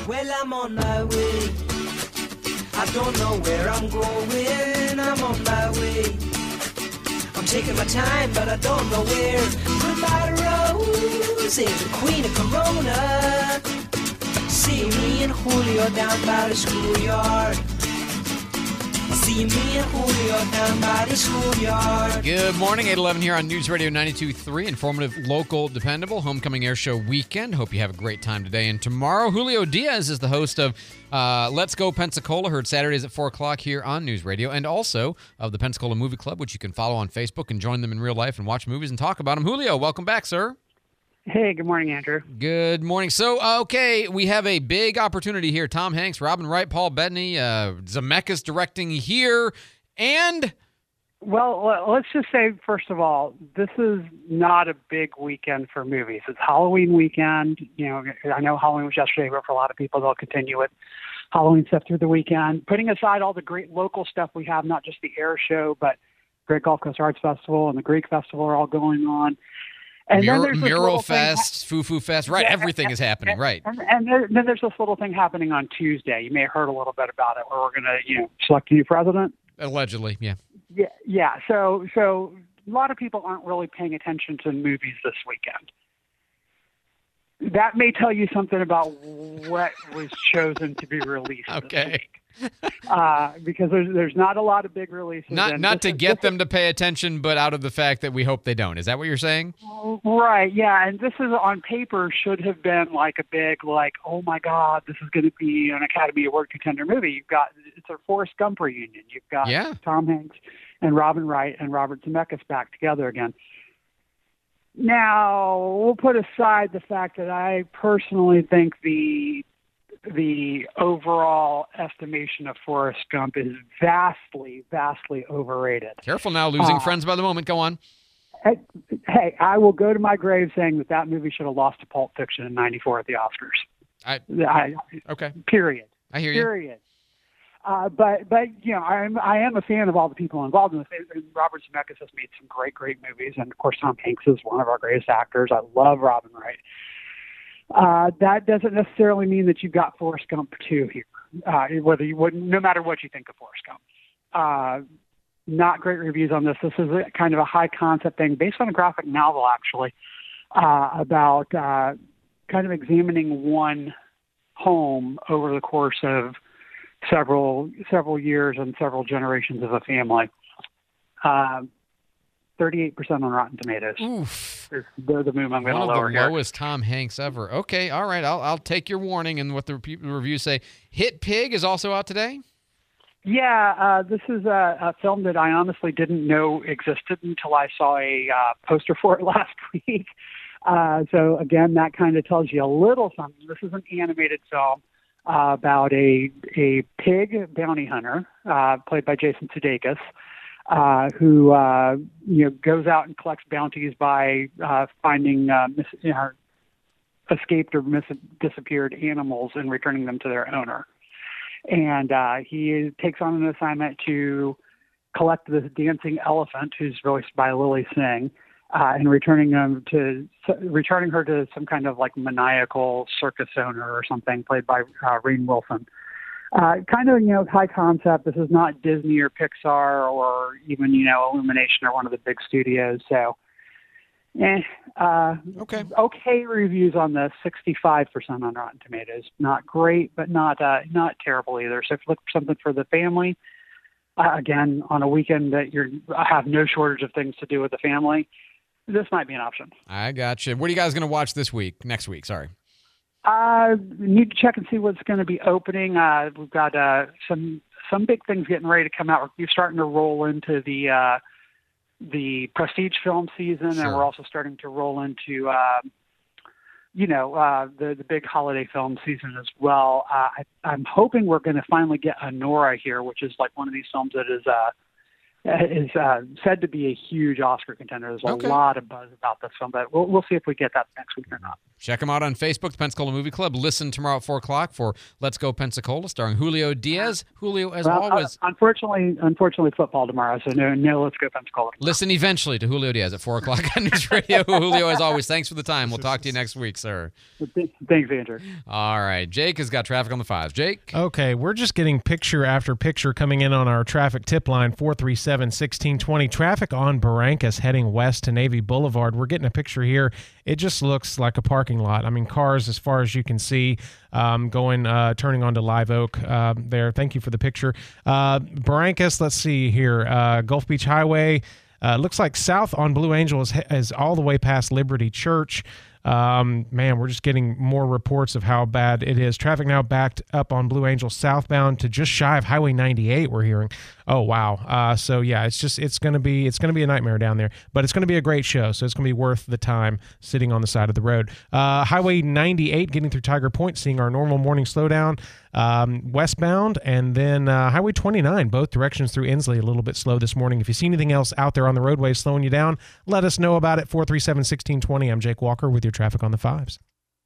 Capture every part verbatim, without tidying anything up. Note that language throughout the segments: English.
Well, I'm on my way. I don't know where I'm going. I'm on my way. I'm taking my time, but I don't know where. Goodbye, Rose, the queen of Corona. See me and Julio down by the schoolyard. See me and Julio down by the schoolyard. Good morning, eight eleven here on News Radio ninety-two point three. Informative, local, dependable. Homecoming Air Show weekend. Hope you have a great time today and tomorrow. Julio Diaz is the host of uh, Let's Go Pensacola, heard Saturdays at four o'clock here on News Radio, and also of the Pensacola Movie Club, which you can follow on Facebook and join them in real life and watch movies and talk about them. Julio, welcome back, sir. Hey, good morning, Andrew. Good morning. So, uh, okay, we have a big opportunity here. Tom Hanks, Robin Wright, Paul Bettany, uh, Zemeckis directing here, and... Well, let's just say, first of all, this is not a big weekend for movies. It's Halloween weekend. You know, I know Halloween was yesterday, but for a lot of people, they'll continue with Halloween stuff through the weekend. Putting aside all the great local stuff we have, not just the Air Show, but Great Gulf Coast Arts Festival and the Greek Festival are all going on. And Mural, then there's this Mural Fest, ha- Foo-Foo Fest, right? Yeah, Everything and, is happening, and, right? And, and there, then there's this little thing happening on Tuesday. You may have heard a little bit about it, where we're going to, you know, select a new president. Allegedly, yeah. Yeah, yeah. So, so a lot of people aren't really paying attention to movies this weekend. That may tell you something about what was chosen to be released. Okay. This week. Uh, because there's there's not a lot of big releases. Not not to get them to pay attention, but out of the fact that we hope they don't. Is that what you're saying? Right, yeah. And this is on paper should have been like a big, like, oh my God, this is going to be an Academy Award contender movie. You've got, it's a Forrest Gump reunion. You've got yeah. Tom Hanks and Robin Wright and Robert Zemeckis back together again. Now, we'll put aside the fact that I personally think the the overall estimation of Forrest Gump is vastly, vastly overrated. Careful now, losing uh, friends by the moment. Go on. Hey, hey, I will go to my grave saying that that movie should have lost to Pulp Fiction in ninety-four at the Oscars. I, I okay. Period. I hear you. Period. Uh, but, but you know, I'm, I am a fan of all the people involved in this. And Robert Zemeckis has made some great, great movies. And, of course, Tom Hanks is one of our greatest actors. I love Robin Wright. Uh, that doesn't necessarily mean that you've got Forrest Gump two here, uh, whether you would, no matter what you think of Forrest Gump. Uh, not great reviews on this. This is a, kind of a high concept thing based on a graphic novel, actually, uh, about uh, kind of examining one home over the course of several several years and several generations of a family. Uh, thirty-eight percent on Rotten Tomatoes. Oof. They're the move I'm going to lower here. One of the here. lowest Tom Hanks ever. Okay, all right. I'll I'll take your warning and what the re- reviews say. Hit Pig is also out today? Yeah, uh, this is a, a film that I honestly didn't know existed until I saw a uh, poster for it last week. Uh, so, again, that kind of tells you a little something. This is an animated film uh, about a, a pig bounty hunter, uh, played by Jason Sudeikis, Uh, who uh, you know goes out and collects bounties by uh, finding uh, mis- you know, escaped or mis- disappeared animals and returning them to their owner. And uh, he takes on an assignment to collect this dancing elephant, who's voiced by Lily Singh, uh, and returning them to returning her to some kind of like maniacal circus owner or something, played by uh, Rainn Wilson. Uh, kind of, you know, high concept. This is not Disney or Pixar or even, you know, Illumination or one of the big studios. So, eh, uh, okay. Okay reviews on this, sixty-five percent on Rotten Tomatoes. Not great, but not uh, not terrible either. So if you look for something for the family, uh, again, on a weekend that you're have no shortage of things to do with the family, this might be an option. I got you. What are you guys going to watch this week? Next week, sorry. Uh, need to check and see what's going to be opening. Uh, we've got uh, some some big things getting ready to come out. We're starting to roll into the uh, the prestige film season, sure. and we're also starting to roll into uh, you know uh, the the big holiday film season as well. Uh, I, I'm hoping we're going to finally get Anora here, which is like one of these films that is uh, is uh, said to be a huge Oscar contender. There's a okay. lot of buzz about this film, but we'll we'll see if we get that next week or not. Check them out on Facebook, the Pensacola Movie Club. Listen tomorrow at four o'clock for Let's Go Pensacola, starring Julio Diaz. Julio, as well, always. Uh, unfortunately, unfortunately, football tomorrow, so no, no, Let's Go Pensacola. Listen eventually to Julio Diaz at four o'clock on News Radio. Julio, as always, thanks for the time. We'll talk to you next week, sir. Thanks, Andrew. All right. Jake has got traffic on the fives. Jake? Okay, we're just getting picture after picture coming in on our traffic tip line, four three seven, one six two zero. Traffic on Barrancas heading west to Navy Boulevard. We're getting a picture here. It just looks like a parking lot. I mean, cars as far as you can see um, going, uh, turning onto Live Oak uh, there. Thank you for the picture. Uh, Barrancas, let's see here. Uh, Gulf Beach Highway. Uh, looks like south on Blue Angel is, is all the way past Liberty Church. Um, man, we're just getting more reports of how bad it is. Traffic now backed up on Blue Angel southbound to just shy of Highway ninety-eight. We're hearing. Oh wow. Uh, so yeah, it's just it's gonna be it's gonna be a nightmare down there, but it's gonna be a great show. So it's gonna be worth the time sitting on the side of the road. Uh, Highway ninety-eight, getting through Tiger Point, seeing our normal morning slowdown um, westbound, and then uh, Highway twenty-nine, both directions through Inslee, a little bit slow this morning. If you see anything else out there on the roadway slowing you down, let us know about it. four three seven, one six two zero. I'm Jake Walker with your traffic on the fives.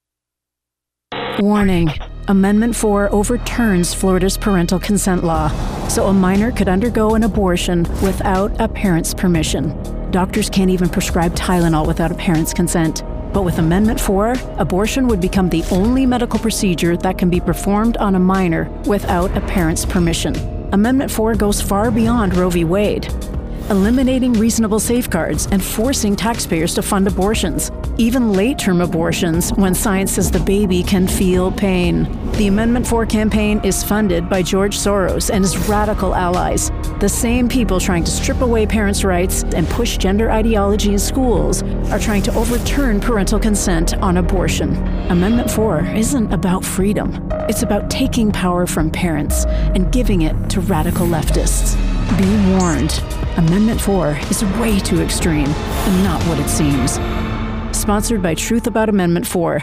Warning. Amendment four overturns Florida's parental consent law, so a minor could undergo an abortion without a parent's permission. Doctors can't even prescribe Tylenol without a parent's consent. But with Amendment four, abortion would become the only medical procedure that can be performed on a minor without a parent's permission. Amendment four goes far beyond Roe v. Wade, eliminating reasonable safeguards and forcing taxpayers to fund abortions, even late-term abortions when science says the baby can feel pain. The Amendment four campaign is funded by George Soros and his radical allies, the same people trying to strip away parents' rights and push gender ideology in schools are trying to overturn parental consent on abortion. Amendment four isn't about freedom. It's about taking power from parents and giving it to radical leftists. Be warned. Amendment four is way too extreme and not what it seems. Sponsored by Truth About Amendment four.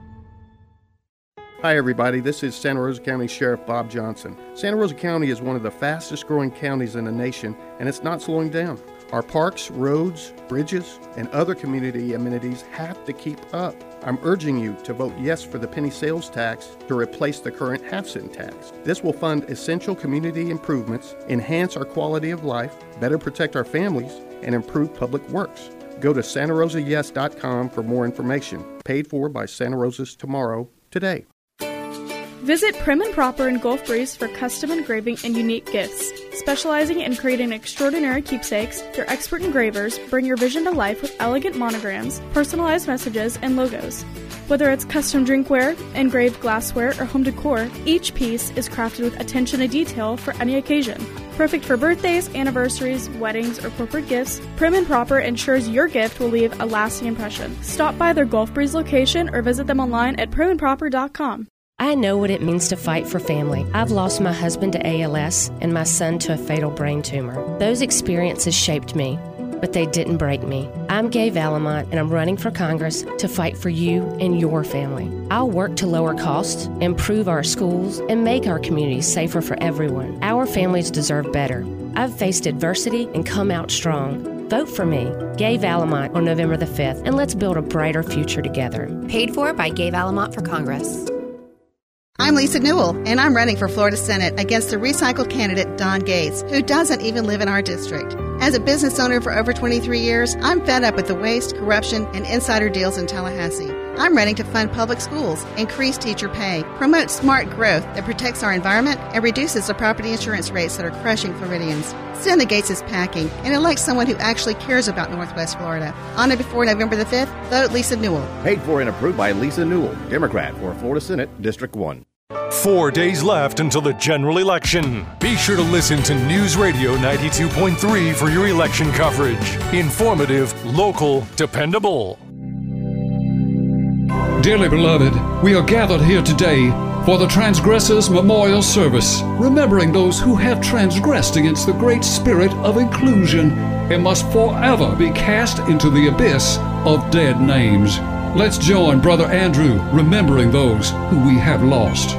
Hi everybody, this is Santa Rosa County Sheriff Bob Johnson. Santa Rosa County is one of the fastest growing counties in the nation, and it's not slowing down. Our parks, roads, bridges, and other community amenities have to keep up. I'm urging you to vote yes for the penny sales tax to replace the current half-cent tax. This will fund essential community improvements, enhance our quality of life, better protect our families, and improve public works. Go to Santa Rosa Yes dot com for more information. Paid for by Santa Rosa's Tomorrow today. Visit Prim and Proper in Gulf Breeze for custom engraving and unique gifts. Specializing in creating extraordinary keepsakes, their expert engravers bring your vision to life with elegant monograms, personalized messages, and logos. Whether it's custom drinkware, engraved glassware, or home decor, each piece is crafted with attention to detail for any occasion. Perfect for birthdays, anniversaries, weddings, or corporate gifts, Prim and Proper ensures your gift will leave a lasting impression. Stop by their Gulf Breeze location or visit them online at prim and proper dot com. I know what it means to fight for family. I've lost my husband to A L S and my son to a fatal brain tumor. Those experiences shaped me, but they didn't break me. I'm Gay Valamont, and I'm running for Congress to fight for you and your family. I'll work to lower costs, improve our schools, and make our communities safer for everyone. Our families deserve better. I've faced adversity and come out strong. Vote for me, Gay Valamont, on November the fifth, and let's build a brighter future together. Paid for by Gay Valamont for Congress. I'm Lisa Newell, and I'm running for Florida Senate against the recycled candidate Don Gates, who doesn't even live in our district. As a business owner for over twenty-three years, I'm fed up with the waste, corruption, and insider deals in Tallahassee. I'm running to fund public schools, increase teacher pay, promote smart growth that protects our environment, and reduces the property insurance rates that are crushing Floridians. Send the Gates is packing and elect someone who actually cares about Northwest Florida. On or before November the fifth, vote Lisa Newell. Paid for and approved by Lisa Newell, Democrat for Florida Senate, District one. Four days left until the general election. Be sure to listen to News Radio ninety-two point three for your election coverage. Informative, local, dependable. Dearly beloved, we are gathered here today for the Transgressors Memorial Service, remembering those who have transgressed against the great spirit of inclusion and must forever be cast into the abyss of dead names. Let's join Brother Andrew remembering those who we have lost.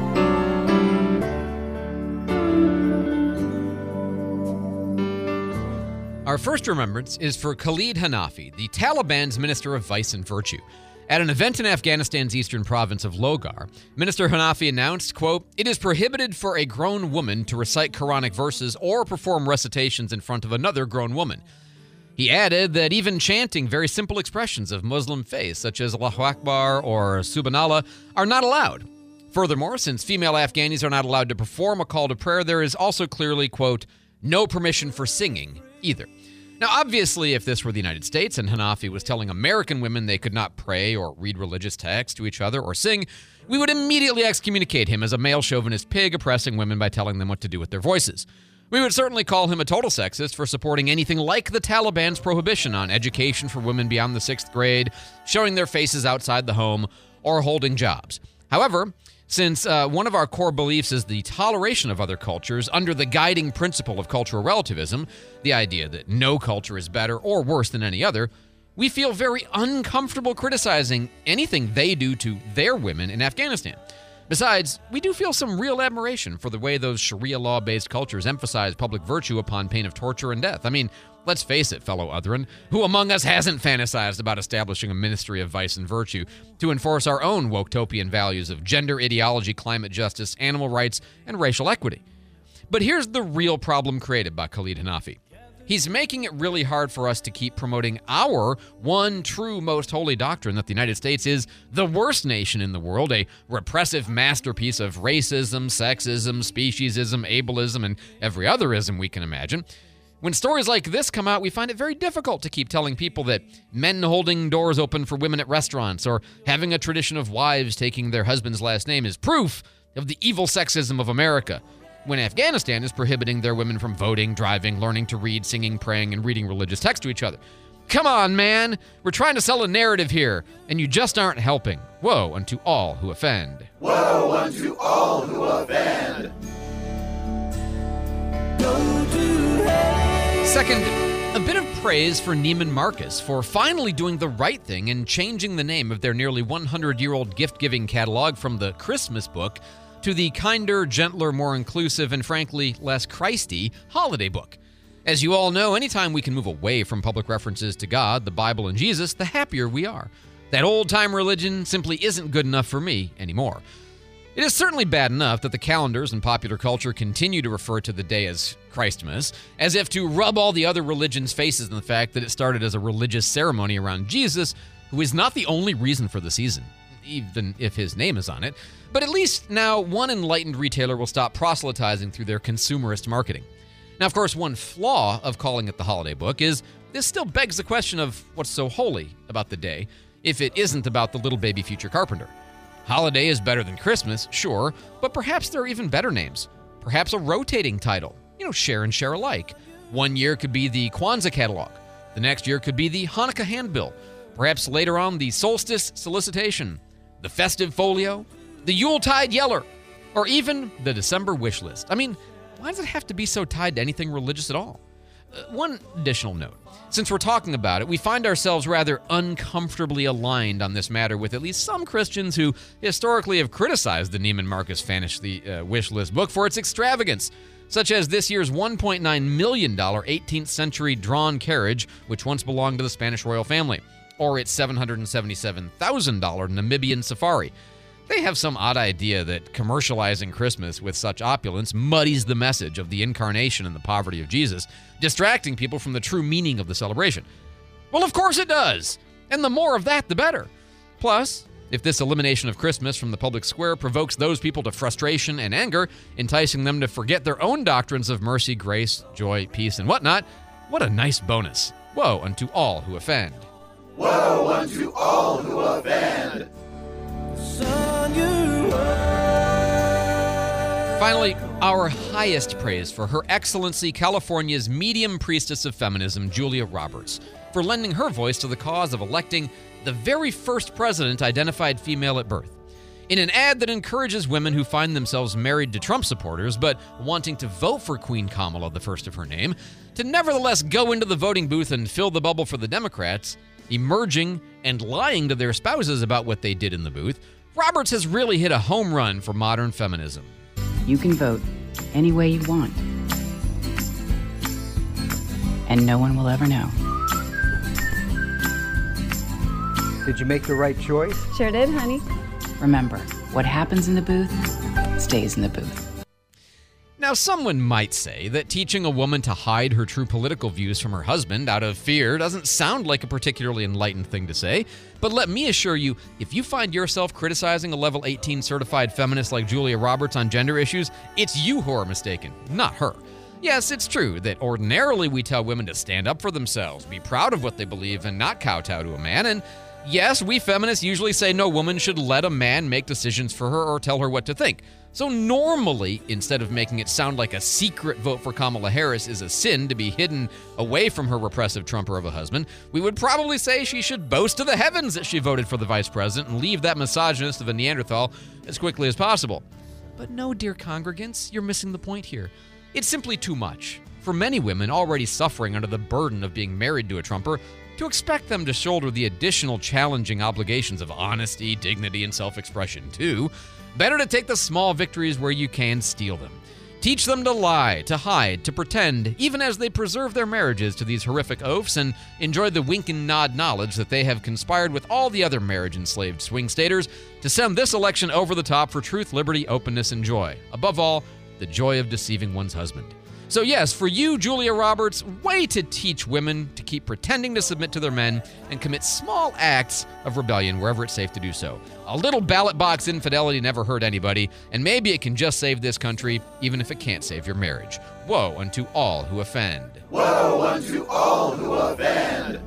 All Our first remembrance is for Khalid Hanafi, the Taliban's Minister of Vice and Virtue. At an event in Afghanistan's eastern province of Logar, Minister Hanafi announced, quote, "It is prohibited for a grown woman to recite Quranic verses or perform recitations in front of another grown woman." He added that even chanting very simple expressions of Muslim faith, such as Allahu Akbar or Subhanallah, are not allowed. Furthermore, since female Afghanis are not allowed to perform a call to prayer, there is also clearly, quote, "no permission for singing either." Now, obviously, if this were the United States and Hanafi was telling American women they could not pray or read religious texts to each other or sing, we would immediately excommunicate him as a male chauvinist pig oppressing women by telling them what to do with their voices. We would certainly call him a total sexist for supporting anything like the Taliban's prohibition on education for women beyond the sixth grade, showing their faces outside the home, or holding jobs. However, since uh, one of our core beliefs is the toleration of other cultures under the guiding principle of cultural relativism, the idea that no culture is better or worse than any other, we feel very uncomfortable criticizing anything they do to their women in Afghanistan. Besides, we do feel some real admiration for the way those Sharia law-based cultures emphasize public virtue upon pain of torture and death. I mean, let's face it, fellow Otheran, who among us hasn't fantasized about establishing a ministry of vice and virtue to enforce our own woke-topian values of gender ideology, climate justice, animal rights, and racial equity? But here's the real problem created by Khalid Hanafi. He's making it really hard for us to keep promoting our one true most holy doctrine that the United States is the worst nation in the world, a repressive masterpiece of racism, sexism, speciesism, ableism, and every other ism we can imagine. When stories like this come out, we find it very difficult to keep telling people that men holding doors open for women at restaurants or having a tradition of wives taking their husband's last name is proof of the evil sexism of America, when Afghanistan is prohibiting their women from voting, driving, learning to read, singing, praying, and reading religious texts to each other. Come on, man! We're trying to sell a narrative here, and you just aren't helping. Woe unto all who offend. Woe unto all who offend. Second, a bit of praise for Neiman Marcus for finally doing the right thing and changing the name of their nearly one hundred year old gift-giving catalog from the Christmas book to the kinder, gentler, more inclusive, and frankly, less Christy holiday book. As you all know, anytime we can move away from public references to God, the Bible, and Jesus, the happier we are. That old-time religion simply isn't good enough for me anymore. It is certainly bad enough that the calendars and popular culture continue to refer to the day as Christmas, as if to rub all the other religions' faces in the fact that it started as a religious ceremony around Jesus, who is not the only reason for the season, even if his name is on it. But at least now one enlightened retailer will stop proselytizing through their consumerist marketing. Now, of course, one flaw of calling it the holiday book is this still begs the question of what's so holy about the day if it isn't about the little baby future carpenter. Holiday is better than Christmas, sure, but perhaps there are even better names. Perhaps a rotating title, you know, share and share alike. One year could be the Kwanzaa catalog. The next year could be the Hanukkah handbill. Perhaps later on the solstice solicitation, the festive folio, the Yuletide yeller, or even the December wish list. I mean, why does it have to be so tied to anything religious at all? Uh, one additional note. Since we're talking about it, we find ourselves rather uncomfortably aligned on this matter with at least some Christians who historically have criticized the Neiman Marcus Fantasy uh, wish list book for its extravagance, such as this year's one point nine million dollars eighteenth century drawn carriage, which once belonged to the Spanish royal family, or its seven hundred seventy-seven thousand dollars Namibian safari. They have some odd idea that commercializing Christmas with such opulence muddies the message of the incarnation and the poverty of Jesus, distracting people from the true meaning of the celebration. Well, of course it does, and the more of that, the better. Plus, if this elimination of Christmas from the public square provokes those people to frustration and anger, enticing them to forget their own doctrines of mercy, grace, joy, peace, and whatnot, what a nice bonus. Woe unto all who offend. Woe unto all who offend. Finally, our highest praise for Her Excellency California's medium priestess of feminism, Julia Roberts, for lending her voice to the cause of electing the very first president identified female at birth. In an ad that encourages women who find themselves married to Trump supporters but wanting to vote for Queen Kamala, the first of her name, to nevertheless go into the voting booth and fill the bubble for the Democrats, emerging and lying to their spouses about what they did in the booth, Roberts has really hit a home run for modern feminism. You can vote any way you want. and no one will ever know. Did you make the right choice? Sure did, honey. Remember, what happens in the booth stays in the booth. Now, someone might say that teaching a woman to hide her true political views from her husband out of fear doesn't sound like a particularly enlightened thing to say, but let me assure you, if you find yourself criticizing a level eighteen certified feminist like Julia Roberts on gender issues, it's you who are mistaken, not her. Yes, it's true that ordinarily we tell women to stand up for themselves, be proud of what they believe, and not kowtow to a man, and yes, we feminists usually say no woman should let a man make decisions for her or tell her what to think. So normally, instead of making it sound like a secret vote for Kamala Harris is a sin to be hidden away from her repressive Trumper of a husband, we would probably say she should boast to the heavens that she voted for the vice president and leave that misogynist of a Neanderthal as quickly as possible. But no, dear congregants, you're missing the point here. It's simply too much. For many women already suffering under the burden of being married to a Trumper, to expect them to shoulder the additional challenging obligations of honesty, dignity, and self-expression too, better to take the small victories where you can steal them. Teach them to lie, to hide, to pretend, even as they preserve their marriages to these horrific oaths and enjoy the wink and nod knowledge that they have conspired with all the other marriage-enslaved swing staters to send this election over the top for truth, liberty, openness, and joy. Above all, the joy of deceiving one's husband. So yes, for you, Julia Roberts, way to teach women to keep pretending to submit to their men and commit small acts of rebellion wherever it's safe to do so. A little ballot box infidelity never hurt anybody, and maybe it can just save this country, even if it can't save your marriage. Woe unto all who offend. Woe unto all who offend.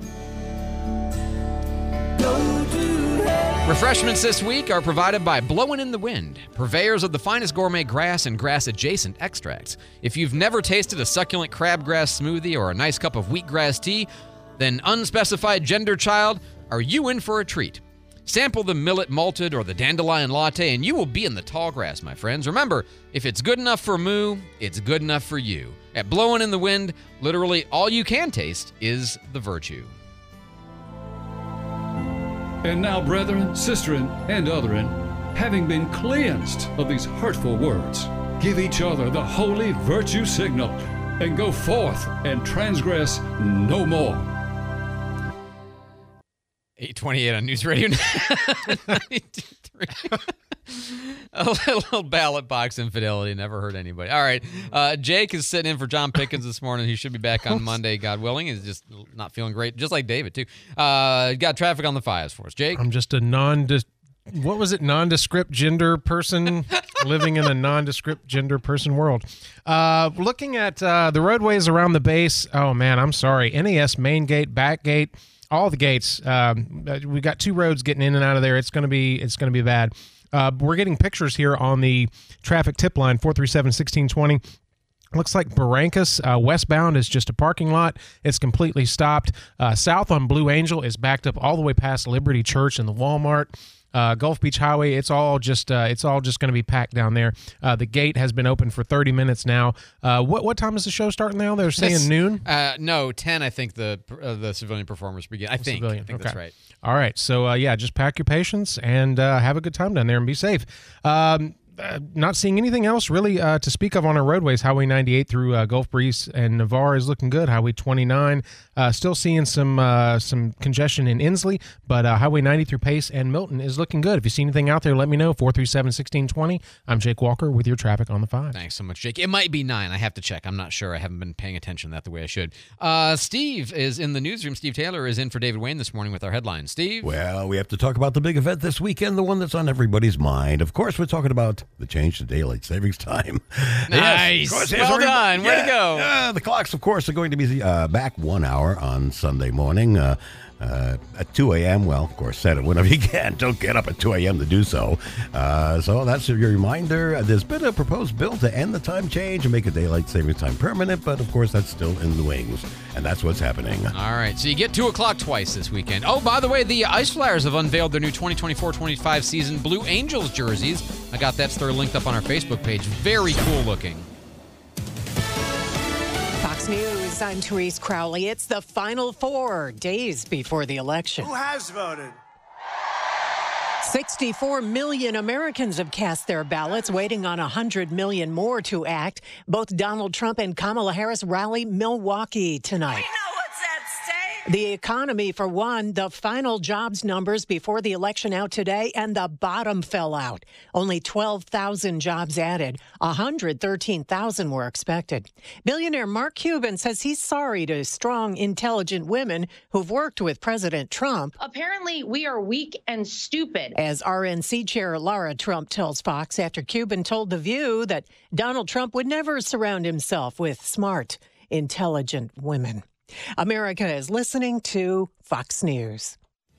Refreshments this week are provided by Blowin' in the Wind, purveyors of the finest gourmet grass and grass-adjacent extracts. If you've never tasted a succulent crabgrass smoothie or a nice cup of wheatgrass tea, then unspecified gender child, are you in for a treat? Sample the millet malted or the dandelion latte, and you will be in the tall grass, my friends. Remember, if it's good enough for Moo, it's good enough for you. At Blowin' in the Wind, literally all you can taste is the virtue. And now, brethren, sisterin, and otherin, having been cleansed of these hurtful words, give each other the holy virtue signal, and go forth and transgress no more. eight twenty-eight on News Radio ninety-two point three. A little ballot box infidelity never hurt anybody. All right. Uh, Jake is sitting in for John Pickens this morning. He should be back on Monday, God willing. He's just not feeling great, just like David, too. Uh, got traffic on the fives for us. Jake? I'm just a non what was it? Nondescript gender person living in a nondescript gender person world. Uh, looking at uh, the roadways around the base. Oh, man, I'm sorry. N A S main gate, back gate, all the gates. Um, we got two roads getting in and out of there. It's going to be it's going to be bad. Uh, we're getting pictures here on the traffic tip line, four three seven, one six two zero. Looks like Barrancas uh, westbound is just a parking lot. It's completely stopped. Uh, south on Blue Angel is backed up all the way past Liberty Church and the Walmart. Uh, Gulf Beach Highway, it's all just uh, it's all just going to be packed down there. Uh, the gate has been open for thirty minutes now. Uh, what what time is the show starting now? They're saying This- noon? Uh, no, ten. I think the uh, the civilian performers begin. I think. Civilian, I think okay. that's right. All right. So, uh, yeah, just pack your patience and uh, have a good time down there and be safe. Um, uh, not seeing anything else really uh, to speak of on our roadways. Highway ninety-eight through uh, Gulf Breeze and Navarre is looking good. Highway twenty-nine, uh, still seeing some uh, some congestion in Inslee, but uh, Highway ninety through Pace and Milton is looking good. If you see anything out there, let me know. four three seven, one six two zero. I'm Jake Walker with your traffic on the five. Thanks so much, Jake. It might be nine. I have to check. I'm not sure. I haven't been paying attention to that the way I should. Uh, Steve is in the newsroom. Steve Taylor is in for David Wayne this morning with our headlines. Steve? Well, we have to talk about the big event this weekend, the one that's on everybody's mind. Of course, we're talking about the change to daylight savings time. Nice. Yes, of course, yes, Well every- done. Way to yeah, go. yeah, the clocks, of course, are going to be uh, back one hour on Sunday morning. Uh, Uh, at two a.m., well, of course, set it whenever you can. Don't get up at two a.m. to do so. Uh, so that's your reminder. There's been a proposed bill to end the time change and make a daylight savings time permanent, but of course, that's still in the wings, and that's what's happening. All right, so you get two o'clock twice this weekend. Oh, by the way, the Ice Flyers have unveiled their new twenty twenty-four twenty-five season Blue Angels jerseys. I got that story linked up on our Facebook page. Very cool looking. Fox News, I'm Therese Crowley. It's the final four days before the election. Who has voted? sixty-four million Americans have cast their ballots, waiting on one hundred million more to act. Both Donald Trump and Kamala Harris rally Milwaukee tonight. We know what's at stake. The economy, for one, the final jobs numbers before the election out today, and the bottom fell out. Only twelve thousand jobs added. one hundred thirteen thousand were expected. Billionaire Mark Cuban says he's sorry to strong, intelligent women who've worked with President Trump. Apparently, we are weak and stupid. As R N C chair Lara Trump tells Fox after Cuban told The View that Donald Trump would never surround himself with smart, intelligent women. America is listening to Fox News.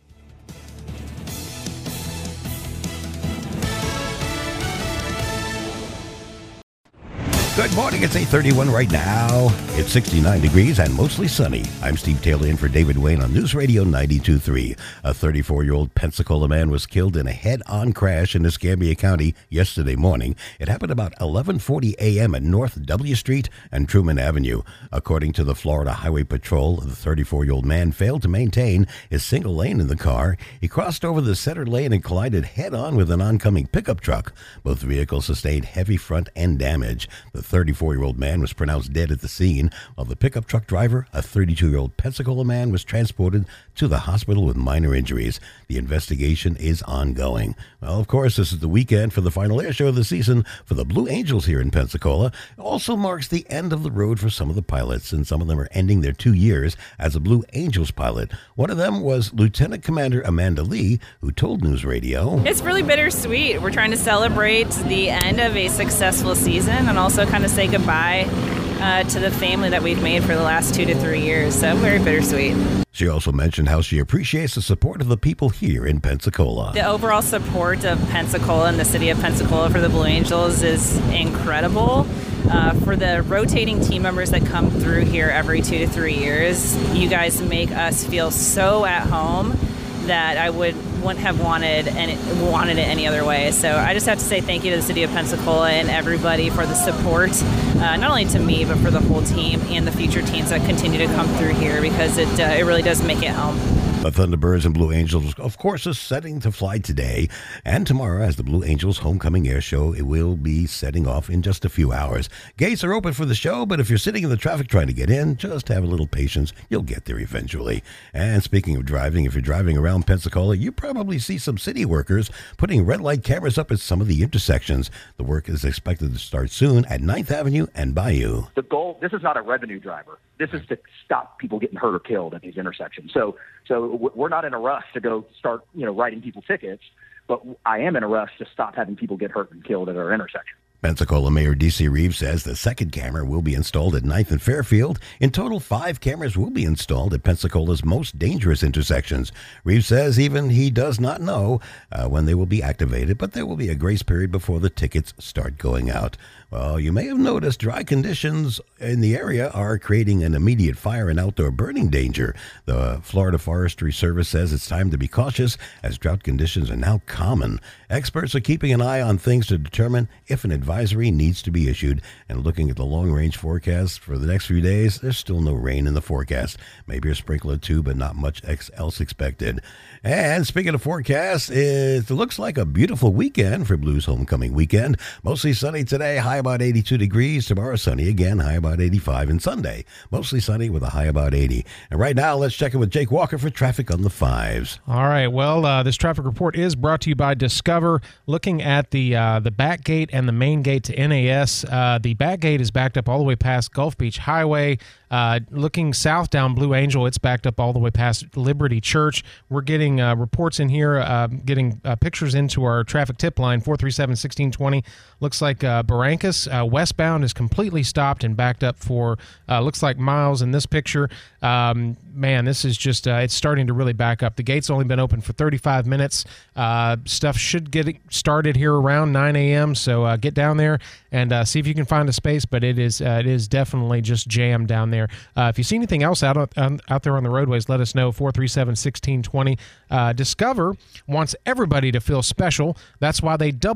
Good morning. It's eight thirty-one right now. It's sixty-nine degrees and mostly sunny. I'm Steve Taylor in for David Wayne on News Radio ninety-two point three. A thirty-four-year-old Pensacola man was killed in a head-on crash in Escambia County yesterday morning. It happened about eleven forty a.m. at North W Street and Truman Avenue. According to the Florida Highway Patrol, the thirty-four-year-old man failed to maintain his single lane in the car. He crossed over the center lane and collided head-on with an oncoming pickup truck. Both vehicles sustained heavy front end damage. The thirty-four-year-old man was pronounced dead at the scene, while the pickup truck driver, a thirty-two-year-old Pensacola man, was transported to the hospital with minor injuries. The investigation is ongoing. Well, of course, this is the weekend for the final air show of the season for the Blue Angels here in Pensacola. It also marks the end of the road for some of the pilots, and some of them are ending their two years as a Blue Angels pilot. One of them was Lieutenant Commander Amanda Lee, who told News Radio, "It's really bittersweet. We're trying to celebrate the end of a successful season and also kind of say goodbye uh, to the family that we've made for the last two to three years. So very bittersweet." She also mentioned how she appreciates the support of the people here in Pensacola. The overall support of Pensacola and the city of Pensacola for the Blue Angels is incredible. Uh, for the rotating team members that come through here every two to three years, you guys make us feel so at home that I would wouldn't have wanted and wanted it any other way. So I just have to say thank you to the city of Pensacola and everybody for the support, uh, not only to me but for the whole team and the future teams that continue to come through here, because it uh, it really does make it home. The Thunderbirds and Blue Angels, of course, is setting to fly today and tomorrow as the Blue Angels Homecoming Air Show. It will be setting off in just a few hours. Gates are open for the show, but if you're sitting in the traffic trying to get in, just have a little patience. You'll get there eventually. And speaking of driving, if you're driving around Pensacola, you probably see some city workers putting red light cameras up at some of the intersections. The work is expected to start soon at ninth Avenue and Bayou. The goal, this is not a revenue driver. This is to stop people getting hurt or killed at these intersections. So, so we're not in a rush to go start, you know, writing people tickets, but I am in a rush to stop having people get hurt and killed at our intersections. Pensacola Mayor D C Reeves says the second camera will be installed at ninth and Fairfield. In total, five cameras will be installed at Pensacola's most dangerous intersections. Reeves says even he does not know uh, when they will be activated, but there will be a grace period before the tickets start going out. Well, you may have noticed dry conditions in the area are creating an immediate fire and outdoor burning danger. The Florida Forestry Service says it's time to be cautious as drought conditions are now common. Experts are keeping an eye on things to determine if an advisory needs to be issued. And looking at the long-range forecast for the next few days, there's still no rain in the forecast. Maybe a sprinkler or two, but not much else expected. And speaking of forecast, it looks like a beautiful weekend for Blues Homecoming Weekend. Mostly sunny today, high about eighty-two degrees. Tomorrow sunny again, high about eighty-five. And Sunday, mostly sunny with a high about eighty. And right now, let's check in with Jake Walker for traffic on the fives. All right. Well, uh, this traffic report is brought to you by Discover. Looking at the uh, the back gate and the main gate to N A S, uh, the back gate is backed up all the way past Gulf Beach Highway. Uh, looking south down Blue Angel, it's backed up all the way past Liberty Church. We're getting uh, reports in here, uh, getting uh, pictures into our traffic tip line, four three seven, one six two zero. Looks like uh, Barrancas uh, westbound is completely stopped and backed up for, uh, looks like miles in this picture. Um, man, this is just, uh, it's starting to really back up. The gate's only been open for thirty-five minutes. Uh, stuff should get started here around nine a.m., so uh, get down there and uh, see if you can find a space, but it is uh, it is definitely just jammed down there. Uh, if you see anything else out on, out there on the roadways, let us know, four three seven, one six two zero. Uh, Discover wants everybody to feel special. That's why they double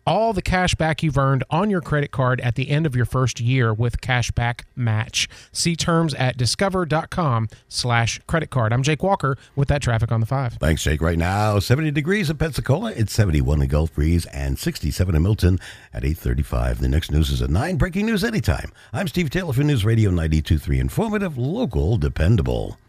all the cash back you've earned on your credit card at the end of your first year with Cashback Match. See terms at discover.com slash credit card. I'm Jake Walker with that traffic on the five. Thanks, Jake. Right now, seventy degrees in Pensacola. It's seventy-one in Gulf Breeze and sixty-seven in Milton at eight thirty-five. The next news is at nine. Breaking news anytime. I'm Steve Taylor for News Radio ninety-two point three. Informative, local, dependable.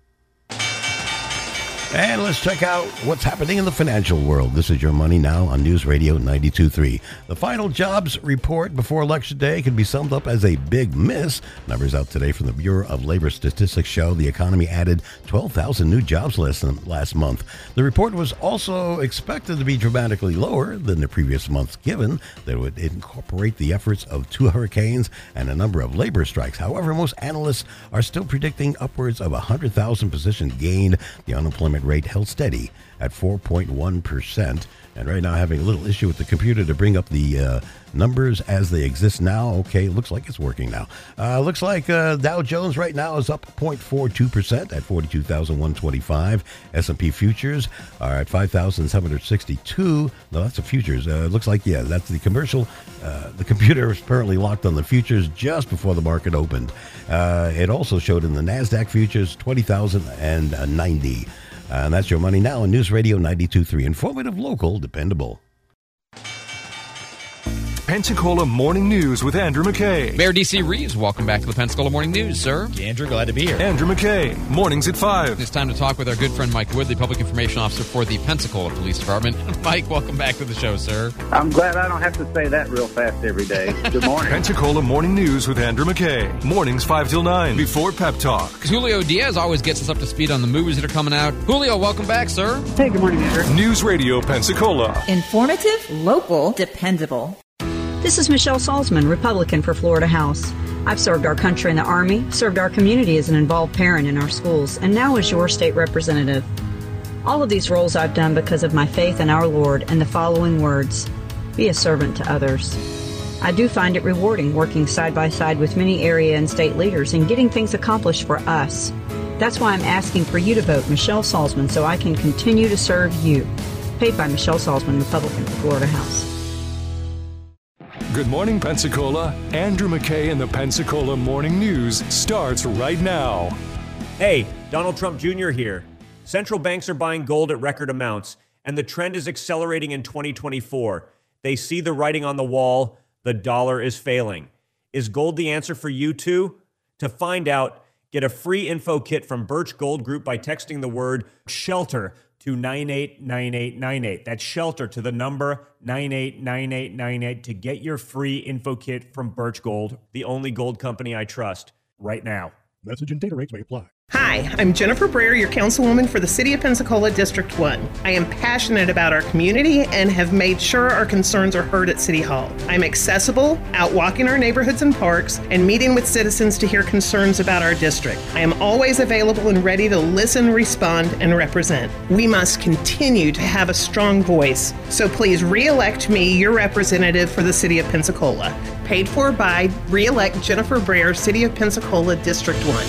And let's check out what's happening in the financial world. This is Your Money Now on News Radio ninety-two point three. The final jobs report before Election Day can be summed up as a big miss. Numbers out today from the Bureau of Labor Statistics show the economy added twelve thousand new jobs less than last month. The report was also expected to be dramatically lower than the previous months, given that it would incorporate the efforts of two hurricanes and a number of labor strikes. However, most analysts are still predicting upwards of one hundred thousand positions gained. The unemployment rate held steady at four point one percent. And right now having a little issue with the computer to bring up the uh, numbers as they exist now. Okay, looks like it's working now. Uh, looks like uh, Dow Jones right now is up zero point four two percent at forty-two thousand one hundred twenty-five. S and P futures are at five thousand seven hundred sixty-two. No, that's the futures. Uh, looks like, yeah, that's the commercial. Uh, the computer is apparently locked on the futures just before the market opened. Uh, it also showed in the NASDAQ futures twenty thousand ninety. And that's Your Money Now on News Radio ninety-two point three. Informative, local, dependable. Pensacola Morning News with Andrew McKay. Mayor D C. Reeves, welcome back to the Pensacola Morning News, sir. Andrew, glad to be here. Andrew McKay, mornings at five. It's time to talk with our good friend Mike Woodley, Public Information Officer for the Pensacola Police Department. Mike, welcome back to the show, sir. I'm glad I don't have to say that real fast every day. Good morning. Pensacola Morning News with Andrew McKay. Mornings five till nine before Pep Talk. Because Julio Diaz always gets us up to speed on the movies that are coming out. Julio, welcome back, sir. Hey, good morning, Andrew. News Radio Pensacola. Informative, local, dependable. This is Michelle Salzman, Republican for Florida House. I've served our country in the Army, served our community as an involved parent in our schools, and now as your state representative. All of these roles I've done because of my faith in our Lord and the following words: be a servant to others. I do find it rewarding working side by side with many area and state leaders and getting things accomplished for us. That's why I'm asking for you to vote Michelle Salzman so I can continue to serve you. Paid by Michelle Salzman, Republican for Florida House. Good morning, Pensacola. Andrew McKay and the Pensacola Morning News starts right now. Hey, Donald Trump Junior here. Central banks are buying gold at record amounts, and the trend is accelerating in twenty twenty-four. They see the writing on the wall. The dollar is failing. Is gold the answer for you too? To find out, get a free info kit from Birch Gold Group by texting the word SHELTER to nine eight nine eight nine eight. That's SHELTER to the number nine eight nine eight nine eight to get your free info kit from Birch Gold, the only gold company I trust, right now. Message and data rates may apply. Hi, I'm Jennifer Breyer, your councilwoman for the City of Pensacola District one. I am passionate about our community and have made sure our concerns are heard at City Hall. I'm accessible, out walking our neighborhoods and parks, and meeting with citizens to hear concerns about our district. I am always available and ready to listen, respond, and represent. We must continue to have a strong voice, so please re-elect me your representative for the City of Pensacola. Paid for by re-elect Jennifer Breyer, City of Pensacola District one.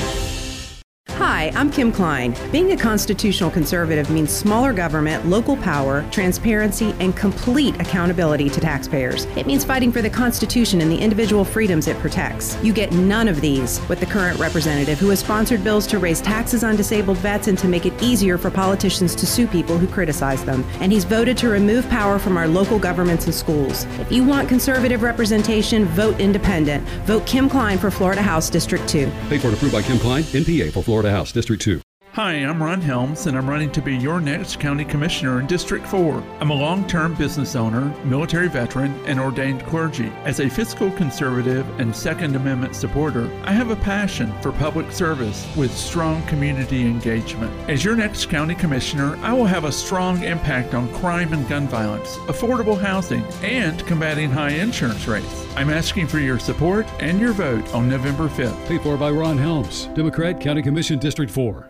Hi, I'm Kim Klein. Being a constitutional conservative means smaller government, local power, transparency, and complete accountability to taxpayers. It means fighting for the Constitution and the individual freedoms it protects. You get none of these with the current representative who has sponsored bills to raise taxes on disabled vets and to make it easier for politicians to sue people who criticize them. And he's voted to remove power from our local governments and schools. If you want conservative representation, vote independent. Vote Kim Klein for Florida House District two. Paid for and approved by Kim Klein, N P A for Florida House District two. Hi, I'm Ron Helms, and I'm running to be your next county commissioner in District four. I'm a long-term business owner, military veteran, and ordained clergy. As a fiscal conservative and Second Amendment supporter, I have a passion for public service with strong community engagement. As your next county commissioner, I will have a strong impact on crime and gun violence, affordable housing, and combating high insurance rates. I'm asking for your support and your vote on November fifth. Paid for by Ron Helms, Democrat, County Commission, District four.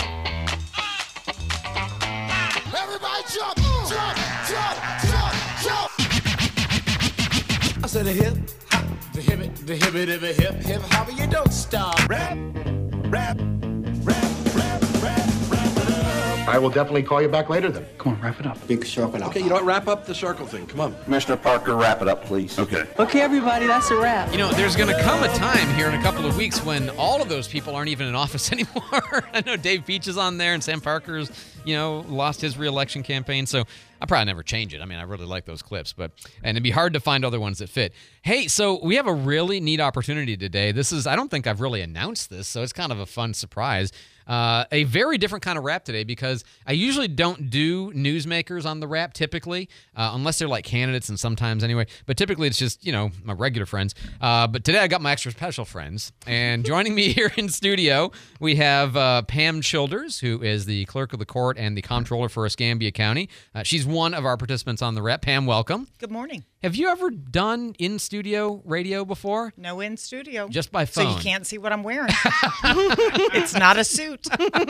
I said a hip hop, the hip it, the hip it, the hip hip hop, you don't stop. Rap, rap, rap, rap, rap, rap it up. I will definitely call you back later then. Come on, wrap it up. Big circle now. Okay, you know what? Wrap up the circle thing. Come on. Commissioner Parker, wrap it up, please. Okay. Okay, everybody, that's a wrap. You know, there's going to come a time here in a couple of weeks when all of those people aren't even in office anymore. I know Dave Peach is on there, and Sam Parker's, you know, lost his re-election campaign, so I'll probably never change it. I mean, I really like those clips, but and it'd be hard to find other ones that fit. Hey, so we have a really neat opportunity today. This is, I don't think I've really announced this, so it's kind of a fun surprise. Uh, a very different kind of wrap today because I usually don't do newsmakers on the wrap typically, uh, unless they're like candidates and sometimes anyway. But typically it's just, you know, my regular friends. Uh, but today I got my extra special friends. And joining me here in studio, we have uh, Pam Childers, who is the clerk of the court and the comptroller for Escambia County. Uh, she's one of our participants on the wrap. Pam, welcome. Good morning. Have you ever done in-studio radio before? No in-studio. Just by phone. So you can't see what I'm wearing. It's not a suit.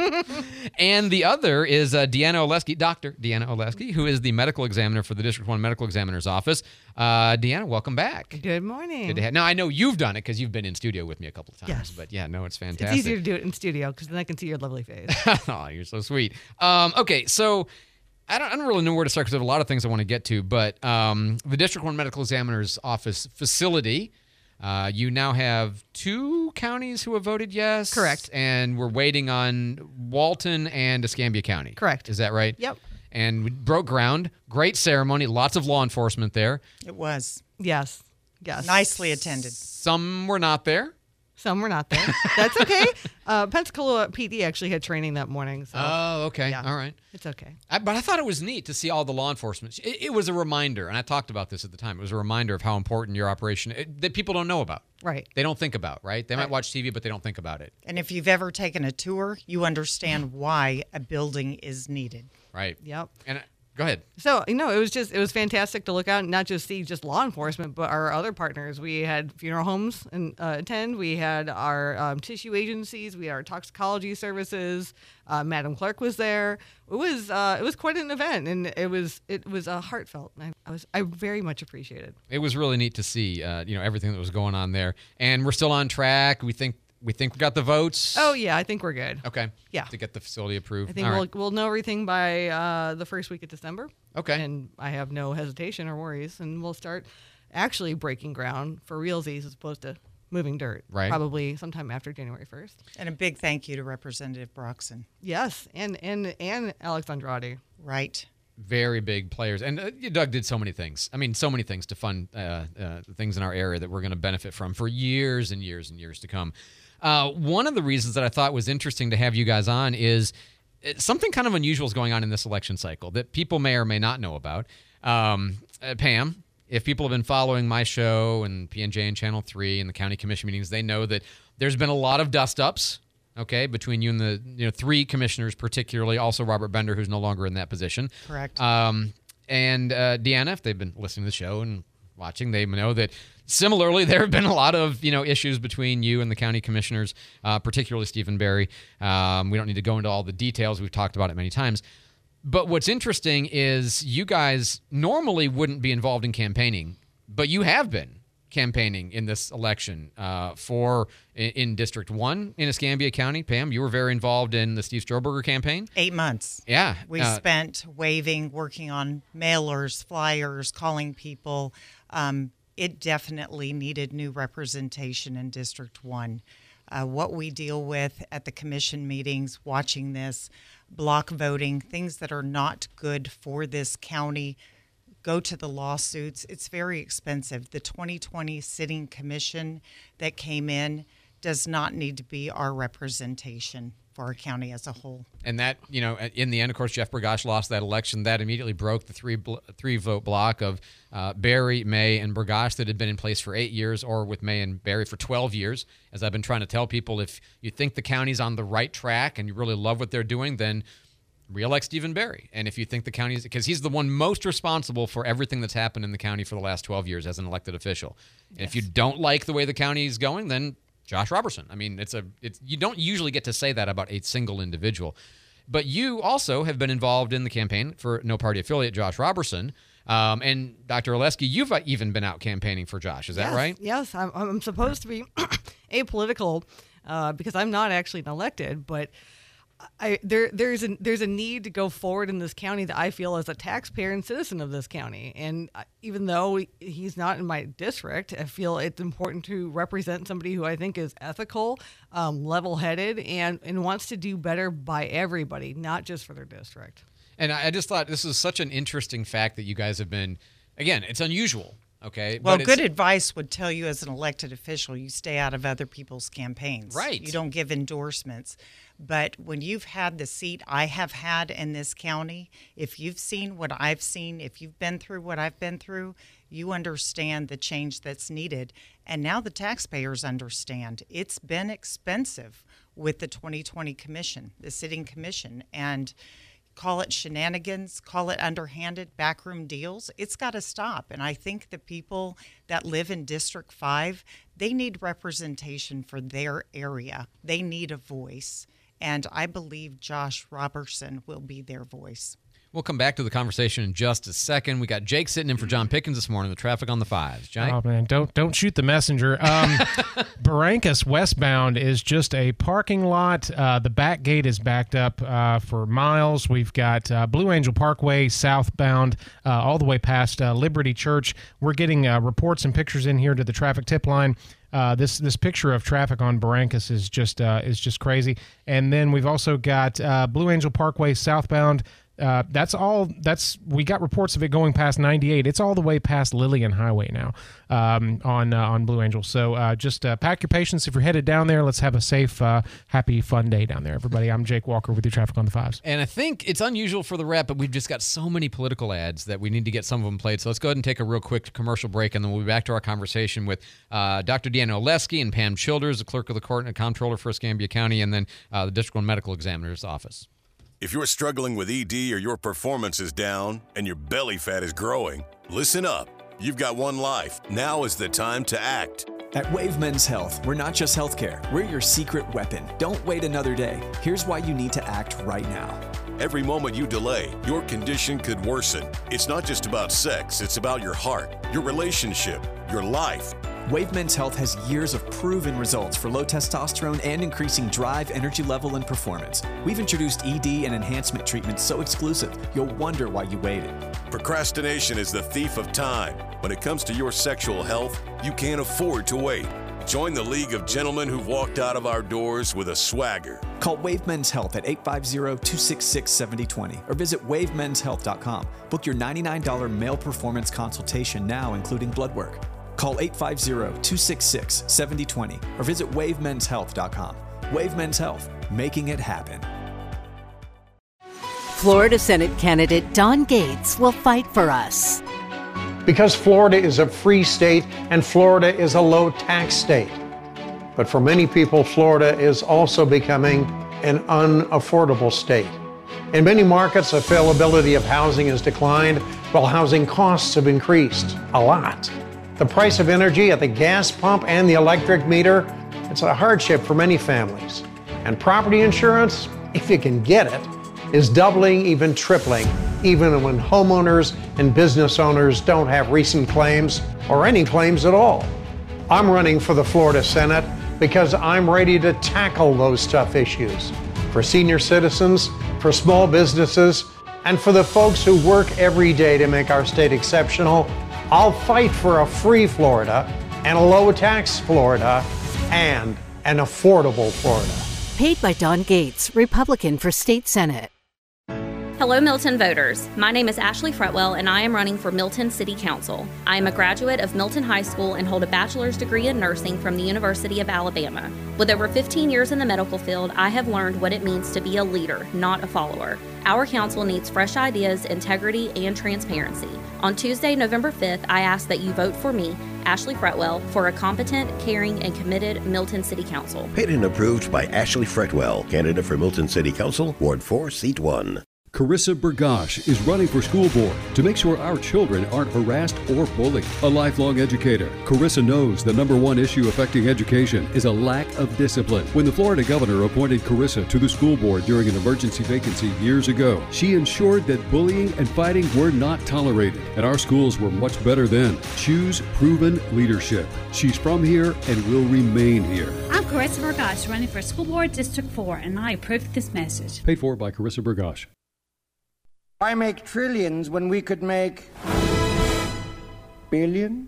And the other is uh, Deanna Oleski, Doctor Deanna Oleski, who is the medical examiner for the District one Medical Examiner's Office. Uh, Deanna, welcome back. Good morning. Good to have. Now, I know you've done it because you've been in studio with me a couple of times. Yes. But yeah, no, it's fantastic. It's easier to do it in studio because then I can see your lovely face. Oh, you're so sweet. Um, okay, so I don't, I don't really know where to start because there's a lot of things I want to get to, but um, the District one Medical Examiner's Office facility, uh, you now have two counties who have voted yes. Correct. And we're waiting on Walton and Escambia County. Correct. Is that right? Yep. And we broke ground. Great ceremony. Lots of law enforcement there. It was. Yes. Yes. Nicely attended. Some were not there. Some were not there. That's okay. Uh, Pensacola P D actually had training that morning. So. Oh, okay. Yeah. All right. It's okay. I, but I thought it was neat to see all the law enforcement. It, it was a reminder, and I talked about this at the time. It was a reminder of how important your operation it, that people don't know about. Right. They don't think about, right? They Right. might watch T V, but they don't think about it. And if you've ever taken a tour, you understand why a building is needed. Right. Yep. And go ahead. So, you know, it was just, it was fantastic to look out and not just see just law enforcement, but our other partners. We had funeral homes and uh, attend. We had our um, tissue agencies. We had our toxicology services. Uh, Madam Clerk was there. It was, uh, it was quite an event, and it was, it was uh, heartfelt. I, I was, I very much appreciated. It was really neat to see, uh, you know, everything that was going on there. And we're still on track. We think we think we got the votes. Oh yeah, I think we're good. Okay. Yeah. To get the facility approved. I think All we'll right. we'll know everything by uh, the first week of December. Okay. And I have no hesitation or worries, and we'll start actually breaking ground for realsies as opposed to moving dirt. Right. Probably sometime after January first. And a big thank you to Representative Broxson. Yes, and and and Alex Andrade. Right. Very big players. And uh, Doug did so many things. I mean, so many things to fund uh, uh, things in our area that we're going to benefit from for years and years and years to come. Uh, one of the reasons that I thought was interesting to have you guys on is something kind of unusual is going on in this election cycle that people may or may not know about. Um, uh, Pam, if people have been following my show and P N J and Channel three and the county commission meetings, they know that there's been a lot of dust-ups, okay, between you and the you know three commissioners, particularly, also Robert Bender, who's no longer in that position. Correct. Um, and uh, Deanna, if they've been listening to the show and watching, they know that similarly there have been a lot of you know issues between you and the county commissioners, uh, particularly Stephen Barry. Um, we don't need to go into all the details. We've talked about it many times. But what's interesting is you guys normally wouldn't be involved in campaigning, but you have been campaigning in this election uh, for in, in District one in Escambia County. Pam, you were very involved in the Steve Stroberger campaign. Eight months. Yeah. We uh, spent waving, working on mailers, flyers, calling people. Um, it definitely needed new representation in District one. Uh, what we deal with at the commission meetings, watching this, block voting, things that are not good for this county, go to the lawsuits. It's very expensive. The twenty twenty sitting commission that came in does not need to be our representation for our county as a whole. And that, you know, in the end, of course, Jeff Burgash lost that election. That immediately broke the three bl- three vote block of uh, Barry, May, and Burgash that had been in place for eight years, or with May and Barry for twelve years. As I've been trying to tell people, if you think the county's on the right track and you really love what they're doing, then re-elect Stephen Barry. And if you think the county's, because he's the one most responsible for everything that's happened in the county for the last twelve years as an elected official. And Yes. if you don't like the way the county's going, then Josh Robertson. I mean, it's a it's you don't usually get to say that about a single individual. But you also have been involved in the campaign for no party affiliate Josh Robertson. Um, and Doctor Oleski, you've even been out campaigning for Josh. Is that Yes, right? Yes, I'm, I'm supposed to be apolitical uh, because I'm not actually an elected, but I, there, there's a there's a need to go forward in this county that I feel as a taxpayer and citizen of this county. And even though he's not in my district, I feel it's important to represent somebody who I think is ethical, um, level-headed, and, and wants to do better by everybody, not just for their district. And I just thought this is such an interesting fact that you guys have been, again, it's unusual. Okay. Well, but good advice would tell you as an elected official, you stay out of other people's campaigns. Right. You don't give endorsements. But when you've had the seat I have had in this county, if you've seen what I've seen, if you've been through what I've been through, you understand the change that's needed. And now the taxpayers understand. It's been expensive with the twenty twenty commission, the sitting commission. And call it shenanigans, call it underhanded backroom deals. It's got to stop. And I think the people that live in District five, they need representation for their area. They need a voice. And I believe Josh Robertson will be their voice. We'll come back to the conversation in just a second. We got Jake sitting in for John Pickens this morning, the traffic on the fives. Jake? Oh, man, don't don't shoot the messenger. Um, Barrancas westbound is just a parking lot. Uh, the back gate is backed up uh, for miles. We've got uh, Blue Angel Parkway southbound uh, all the way past uh, Liberty Church. We're getting uh, reports and pictures in here to the traffic tip line. Uh, this this picture of traffic on Barrancas is just uh, is just crazy. And then we've also got uh, Blue Angel Parkway southbound. Uh, that's all. That's we got reports of it going past ninety-eight. It's all the way past Lillian Highway now um, on uh, on Blue Angel. So uh, just uh, pack your patience if you're headed down there. Let's have a safe, uh, happy, fun day down there, everybody. I'm Jake Walker with your traffic on the fives. And I think it's unusual for the rep, but we've just got so many political ads that we need to get some of them played. So let's go ahead and take a real quick commercial break, and then we'll be back to our conversation with uh, Doctor Deanna Oleski and Pam Childers, the clerk of the court and a comptroller for Escambia County, and then uh, the District one Medical Examiner's office. If you're struggling with E D or your performance is down and your belly fat is growing, listen up. You've got one life. Now is the time to act. At Wave Men's Health, we're not just healthcare. We're your secret weapon. Don't wait another day. Here's why you need to act right now. Every moment you delay, your condition could worsen. It's not just about sex. It's about your heart, your relationship, your life. Wave Men's Health has years of proven results for low testosterone and increasing drive, energy level, and performance. We've introduced E D and enhancement treatments so exclusive, you'll wonder why you waited. Procrastination is the thief of time. When it comes to your sexual health, you can't afford to wait. Join the League of Gentlemen who've walked out of our doors with a swagger. Call Wave Men's Health at eight five zero, two six six, seven zero two zero or visit wave mens health dot com. Book your ninety-nine dollars male performance consultation now, including blood work. Call eight five zero, two six six, seven zero two zero or visit wave mens health dot com. Wave Men's Health, making it happen. Florida Senate candidate Don Gates will fight for us. Because Florida is a free state and Florida is a low-tax state. But for many people, Florida is also becoming an unaffordable state. In many markets, availability of housing has declined while housing costs have increased a lot. The price of energy at the gas pump and the electric meter, it's a hardship for many families. And property insurance, if you can get it, is doubling, even tripling, even when homeowners and business owners don't have recent claims or any claims at all. I'm running for the Florida Senate because I'm ready to tackle those tough issues for senior citizens, for small businesses, and for the folks who work every day to make our state exceptional. I'll fight for a free Florida and a low-tax Florida and an affordable Florida. Paid by Don Gates, Republican for State Senate. Hello, Milton voters. My name is Ashley Fretwell, and I am running for Milton City Council. I am a graduate of Milton High School and hold a bachelor's degree in nursing from the University of Alabama. With over fifteen years in the medical field, I have learned what it means to be a leader, not a follower. Our council needs fresh ideas, integrity, and transparency. On Tuesday, November fifth, I ask that you vote for me, Ashley Fretwell, for a competent, caring, and committed Milton City Council. Paid and approved by Ashley Fretwell, candidate for Milton City Council, Ward four, Seat one. Carissa Burgash is running for school board to make sure our children aren't harassed or bullied. A lifelong educator, Carissa knows the number one issue affecting education is a lack of discipline. When the Florida governor appointed Carissa to the school board during an emergency vacancy years ago, she ensured that bullying and fighting were not tolerated, and our schools were much better then. Choose proven leadership. She's from here and will remain here. I I'm Carissa Burgosh, running for School Board District four, and I approve this message. Paid for by Carissa Burgosh. Why make trillions when we could make billions?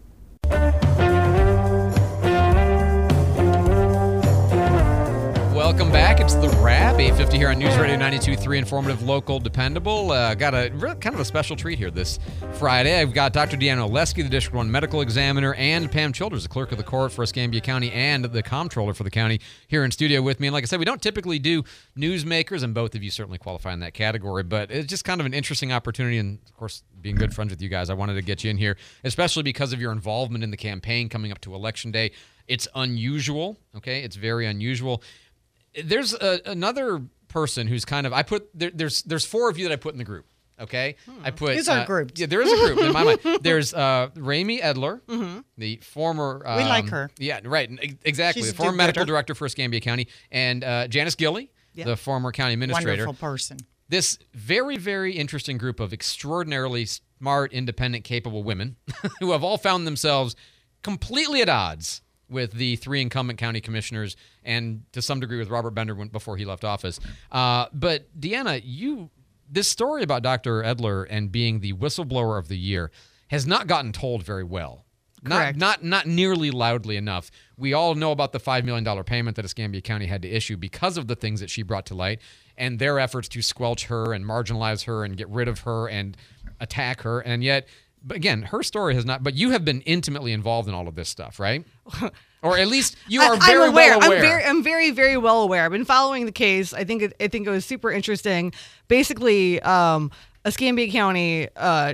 Welcome back. It's The Wrap, eight fifty here on News Radio ninety-two point three, informative, local, dependable. Uh, got a kind of a special treat here this Friday. I've got Doctor Deanna Oleski, the District one Medical Examiner, and Pam Childers, the Clerk of the Court for Escambia County and the Comptroller for the county, here in studio with me. And like I said, we don't typically do newsmakers, and both of you certainly qualify in that category, but it's just kind of an interesting opportunity, and of course, being good friends with you guys, I wanted to get you in here, especially because of your involvement in the campaign coming up to Election Day. It's unusual, okay? It's very unusual. There's a, another person who's kind of I put there, there's there's four of you that I put in the group. Okay, hmm. I put Who's our uh, group? Yeah, there is a group in my mind. There's uh, Ramey Edler, mm-hmm. the former um, we like her. Yeah, right, exactly. She's the former a medical do-gooder. director for Escambia County, and uh, Janice Gilley, yeah. the former county administrator. Wonderful person. This very very interesting group of extraordinarily smart, independent, capable women who have all found themselves completely at odds with the three incumbent county commissioners and to some degree with Robert Bender when, before he left office. Uh, but Deanna, you this story about Doctor Edler and being the whistleblower of the year has not gotten told very well. Not, not not nearly loudly enough. We all know about the five million dollars payment that Escambia County had to issue because of the things that she brought to light and their efforts to squelch her and marginalize her and get rid of her and attack her. And yet, but again, her story has not, but you have been intimately involved in all of this stuff, right? Or at least you are I, very I'm aware. well aware. I'm very, I'm very, very well aware. I've been following the case. I think it, I think it was super interesting. Basically, um, Escambia County uh,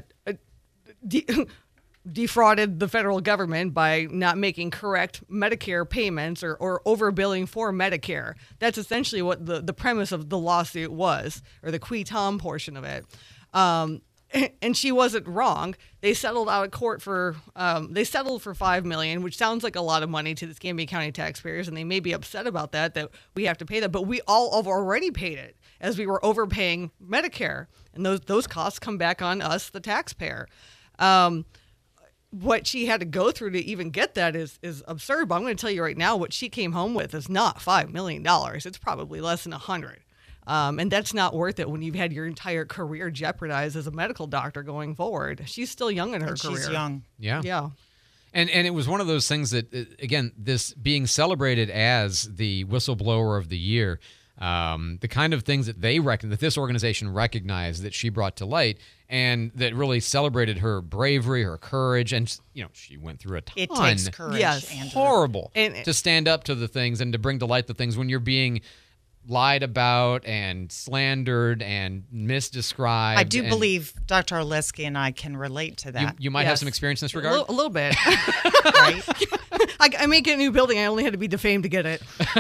de- defrauded the federal government by not making correct Medicare payments or, or overbilling for Medicare. That's essentially what the, the premise of the lawsuit was, or the qui tam portion of it. Um, And she wasn't wrong. They settled out of court for um, they settled for five million dollars, which sounds like a lot of money to the Escambia County taxpayers, and they may be upset about that that we have to pay that. But we all have already paid it as we were overpaying Medicare, and those those costs come back on us, the taxpayer. Um, what she had to go through to even get that is is absurd. But I'm going to tell you right now, what she came home with is not five million dollars. It's probably less than a hundred. Um, and that's not worth it when you've had your entire career jeopardized as a medical doctor going forward. She's still young in her and career. She's young. Yeah. Yeah. And and it was one of those things that, again, this being celebrated as the whistleblower of the year, um, the kind of things that they reckon, that this organization recognized that she brought to light and that really celebrated her bravery, her courage. And, you know, she went through a ton. It takes courage, yes. Andrew. Horrible and, to stand up to the things and to bring to light the things when you're being lied about and slandered and misdescribed. I do and believe Doctor Oleski and I can relate to that. You, you might Yes. have some experience in this A regard. little, a little bit. right? I, I may get a new building. I only had to be defamed to get it.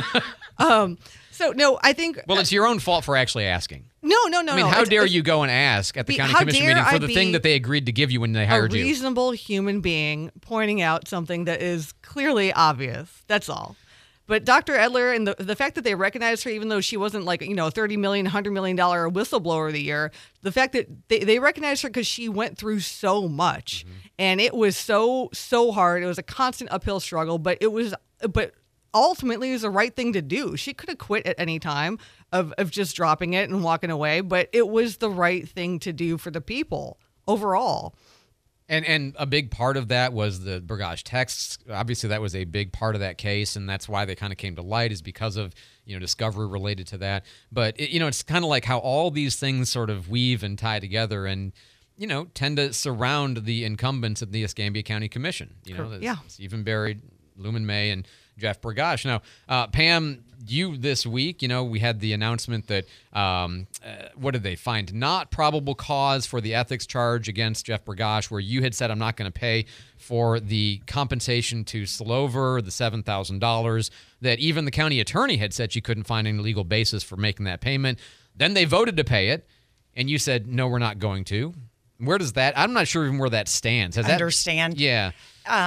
um, so, no, I think... Well, it's your own fault for actually asking. No, no, no, I mean, no. how It's- dare it's you go and ask at the be- county how commission dare meeting for I the be thing that they agreed to give you when they hired a you? reasonable human being pointing out something that is clearly obvious. That's all. But Doctor Edler and the, the fact that they recognized her, even though she wasn't like, you know, thirty million dollars, one hundred million dollars whistleblower of the year, the fact that they, they recognized her because she went through so much. Mm-hmm. And it was so, so hard. It was a constant uphill struggle, but it was, but ultimately it was the right thing to do. She could have quit at any time of, of just dropping it and walking away, but it was the right thing to do for the people overall. And and a big part of that was the Burgosh texts. Obviously, that was a big part of that case, and that's why they kind of came to light, is because of, you know, discovery related to that. But, it, you know, it's kind of like how all these things sort of weave and tie together and, you know, tend to surround the incumbents of the Escambia County Commission. You know, yeah. Stephen Berry, Lumen May, and Jeff Burgosh. Now, uh, Pam, you this week, you know, we had the announcement that, um, uh, what did they find? Not probable cause for the ethics charge against Jeff Burgosh, where you had said, I'm not going to pay for the compensation to Slover, the seven thousand dollars, that even the county attorney had said she couldn't find any legal basis for making that payment. Then they voted to pay it, and you said, no, we're not going to. Where does that, I'm not sure even where that stands. Has Understand? That, yeah. Um,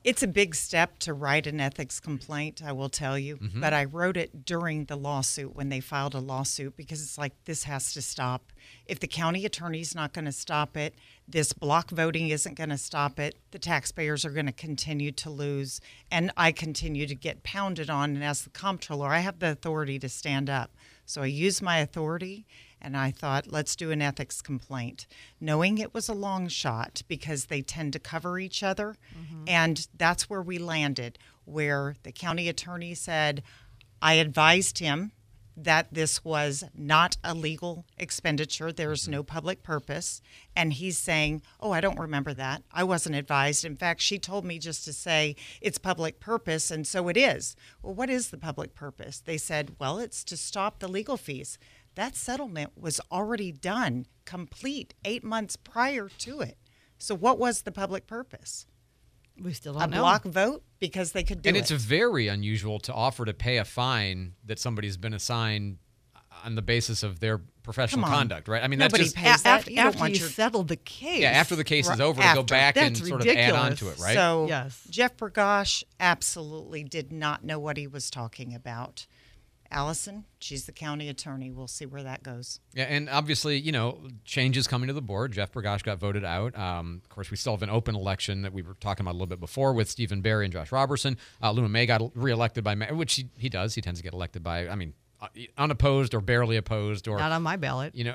It's a big step to write an ethics complaint, I will tell you. Mm-hmm. But I wrote it during the lawsuit when they filed a lawsuit because it's like, this has to stop. If the county attorney's not going to stop it, this block voting isn't going to stop it, the taxpayers are going to continue to lose, and I continue to get pounded on. And as the comptroller, I have the authority to stand up. So I used my authority, and I thought, let's do an ethics complaint, knowing it was a long shot because they tend to cover each other. Mm-hmm. And that's where we landed, where the county attorney said, I advised him that this was not a legal expenditure. There's no public purpose. And he's saying, oh, I don't remember that. I wasn't advised. In fact, she told me just to say it's public purpose, and so it is. Well, what is the public purpose? They said, well, it's to stop the legal fees. That settlement was already done, complete, eight months prior to it. So what was the public purpose? We still don't a know. block vote because they could do and it. it's very unusual to offer to pay a fine that somebody's been assigned on the basis of their professional Come on. conduct, right? I mean, Nobody that's just pays that. after, You don't after want you your- settled the case. yeah. After the case is Right over, to after. go back and That's sort of add on ridiculous. to it, right? So Yes. Jeff Bergosh absolutely did not know what he was talking about. Allison, she's the county attorney. We'll see where that goes. Yeah, and obviously, you know, changes coming to the board. Jeff Bergosh got voted out. Um, of course, we still have an open election that we were talking about a little bit before with Stephen Barry and Josh Robertson. Uh, Luma May got reelected by, which he, he does. He tends to get elected by, I mean, uh, unopposed or barely opposed, or Not on my ballot. you know.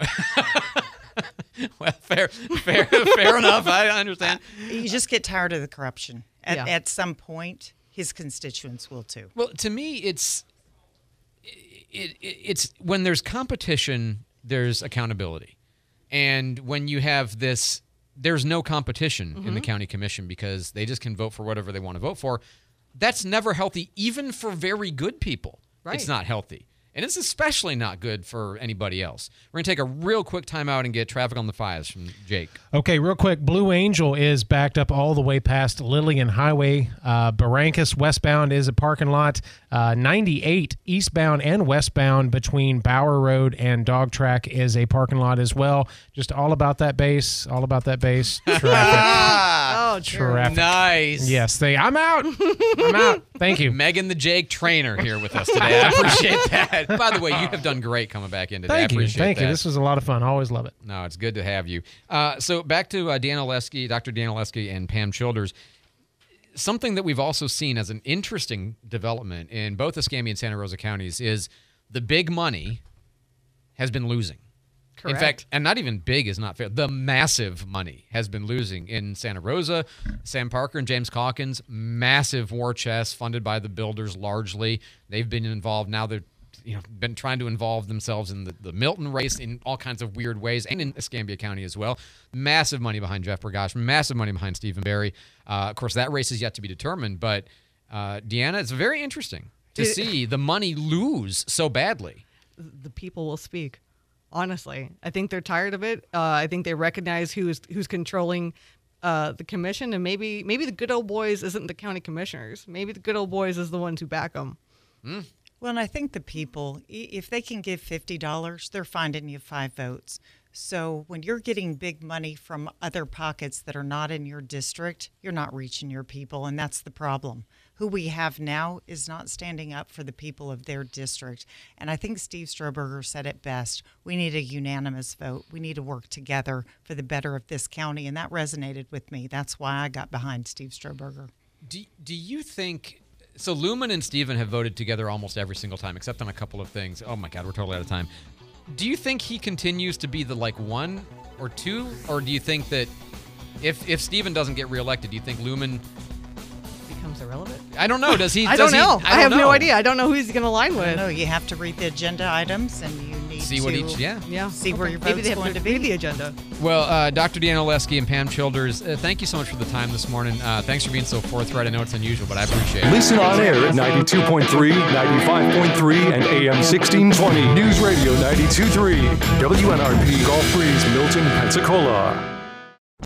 Well, fair, fair, fair enough. I understand. You just get tired of the corruption. At, Yeah. at some point, his constituents will too. Well, to me, it's it, it, it's when there's competition, there's accountability, and when you have this, there's no competition Mm-hmm. in the county commission because they just can vote for whatever they want to vote for. That's never healthy, even for very good people. Right. It's not healthy. And it's especially not good for anybody else. We're going to take a real quick time out and get traffic on the fives from Jake. Okay, real quick. Blue Angel is backed up all the way past Lillian Highway. Uh, Barrancas westbound is a parking lot. Uh, ninety-eight eastbound and westbound between Bower Road and Dog Track is a parking lot as well. Just all about that base. All about that base. Traffic. Oh, true. Traffic. Nice. Yes, they. I'm out. I'm out. Thank you. Megan the Jake trainer here with us today. I appreciate that. By the way, you have done great coming back in today. Thank I you. appreciate Thank that. you. This was a lot of fun. Always love it. No, it's good to have you. Uh, so back to uh, Dan Olesky, Doctor Dan Olesky and Pam Childers. Something that we've also seen as an interesting development in both Escambia and Santa Rosa counties is the big money has been losing. Correct. In fact, and not even big is not fair. The massive money has been losing in Santa Rosa. Sam Parker and James Calkins, massive war chest funded by the builders largely. They've been involved. Now they're you know been trying to involve themselves in the, the Milton race in all kinds of weird ways, and in Escambia County as well. Massive money behind Jeff Bergosh, massive money behind Stephen Barry. Uh, of course, that race is yet to be determined, but uh, Deanna, it's very interesting to It- see the money lose so badly. The people will speak. Honestly, I think they're tired of it. Uh, I think they recognize who's who's controlling uh, the commission, and maybe maybe the good old boys isn't the county commissioners. Maybe the good old boys is the ones who back them. Mm. Well, and I think the people, i- if they can give fifty dollars, they're finding you five votes. So when you're getting big money from other pockets that are not in your district, you're not reaching your people, and that's the problem. Who we have now is not standing up for the people of their district. And I think Steve Stroberger said it best. We need a unanimous vote. We need to work together for the better of this county, and that resonated with me. That's why I got behind Steve Stroberger. Do, do you think so? Lumen and Stephen have voted together almost every single time, except on a couple of things. Oh my God, we're totally out of time. Do you think he continues to be the like one or two, or do you think that if if Stephen doesn't get reelected, do you think Lumen becomes irrelevant? I don't know. Does he? I does don't he- know. I, I, don't have know. no idea. I don't know who he's going to line with. No, you have to read the agenda items, and you need See to what each- yeah. Yeah. see where Okay. your Maybe vote's they have going to to be. read the agenda. Well, uh, Doctor Deanna Olesky and Pam Childers, uh, thank you so much for the time this morning. Uh, thanks for being so forthright. I know it's unusual, but I appreciate it. Listen on air at ninety-two point three, ninety-five point three, and A M sixteen twenty. News Radio ninety-two point three. W N R P, Gulf Breeze, Milton, Pensacola.